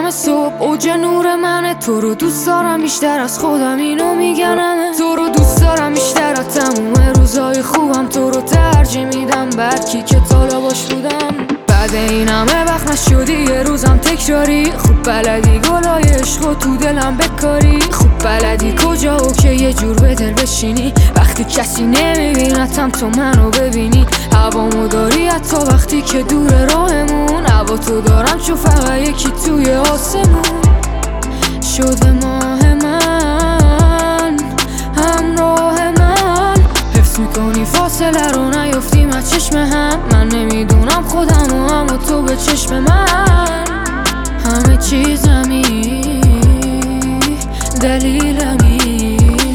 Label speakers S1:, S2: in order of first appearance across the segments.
S1: دم صبح اوج نور منه. تو رو دوست دارم بیشتر از خودم، اینو میگنمه. تو رو دوست دارم بیشتر از تموم روزای خوبم. تو رو ترجیح میدم برکی که تالا باش بودم. بعد این همه وقت نشدی یه روزم تکراری. خوب بلدی گلای عشقو تو دلم بکاری. خوب بلدی کجا و که یه جور به دل بشینی وقتی کسی نمیبینتم تو منو ببینی. هوامو داری حتی وقتی که دور راهمون. هوا تو دارم چون فقط یکی توی آسمون شده ماه من، همراه من. حفظ میکنی فاصله رو نیفتیم از چشم هم. من نمیدونم خودم و اما تو به چشم من همه چیزمی، دلیلمی.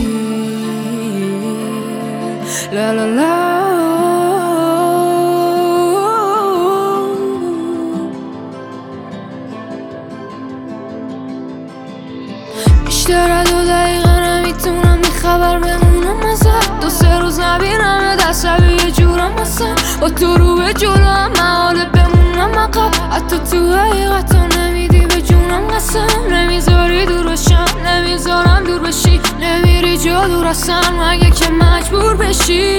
S1: لا لا لا بیشتر از 2 دقیقه نمیتونم بی خبر بمونم. مثلا 2-3 روز نبینم دستبی یه جورم. مثلا با تو رو به جلو هم محاله بمونم عقب. حتی تو حقیقتا نمیدی به جونم قسم. نمیذاری دور بشم، نمیذارم دور بشی. نمیری جا دور اصلا مگه که مجبور بشی.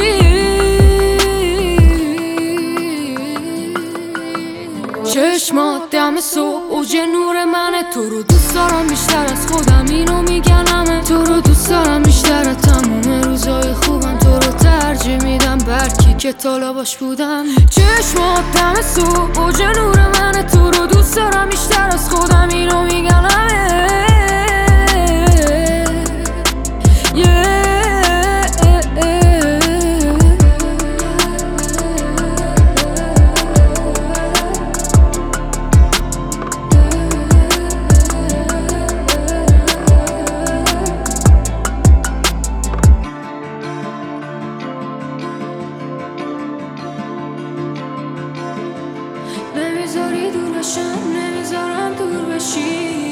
S1: چشمات دم صبح اوج نور منه. تو رو دوست دارم بیشتر از خودم، اینو میگنمه. تو رو دوست دارم بیشتر از تموم روزای خوبم. تو رو ترجیح میدم برکی که تالا باش بودم. چشمات دم صبح اوج نور منه. تو رو دوست دارم بیشتر از خودم، اینو میگنمه. نمیذاری دور بشم، نمیذارم دور بشی.